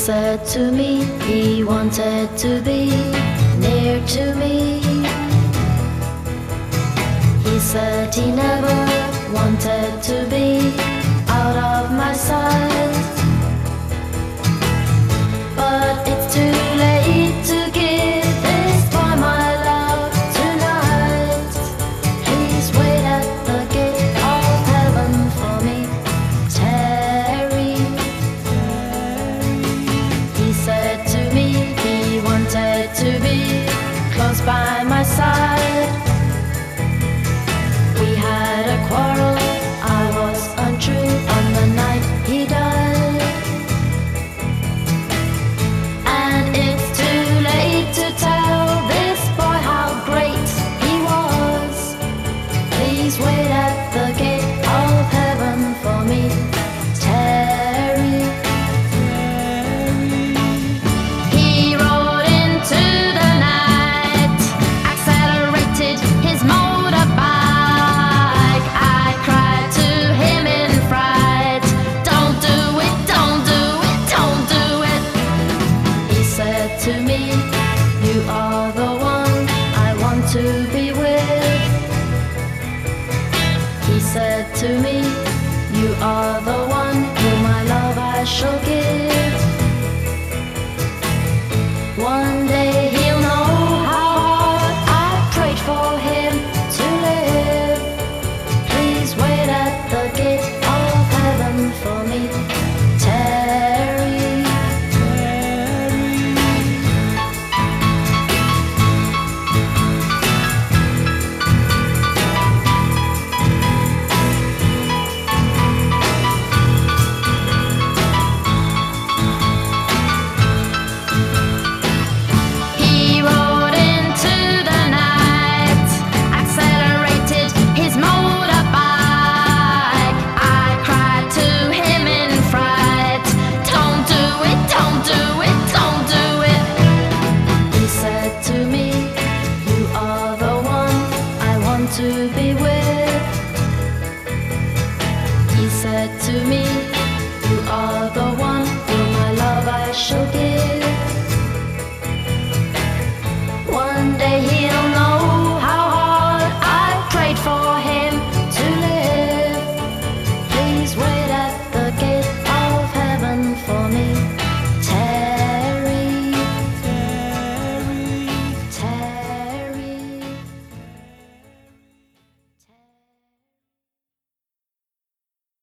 said to me he wanted to be near to me. He said he never wanted to be out of my sight. But it's too late to give this boy my love tonight. Please wait at the gate of heaven for me, Terry. He said to me he wanted to be close by my side. We had a quarrel, I was untrue on the night he died. And it's too late to tell this boy how great he was. Please wait at the gate of heaven for me, Terry. He rode into the night, accelerated his motorbike. I cried to him in fright, don't do it, don't do it, don't do it. He said to me, you are the one I want to be with. He said to me, you are the one whom my love I shall give.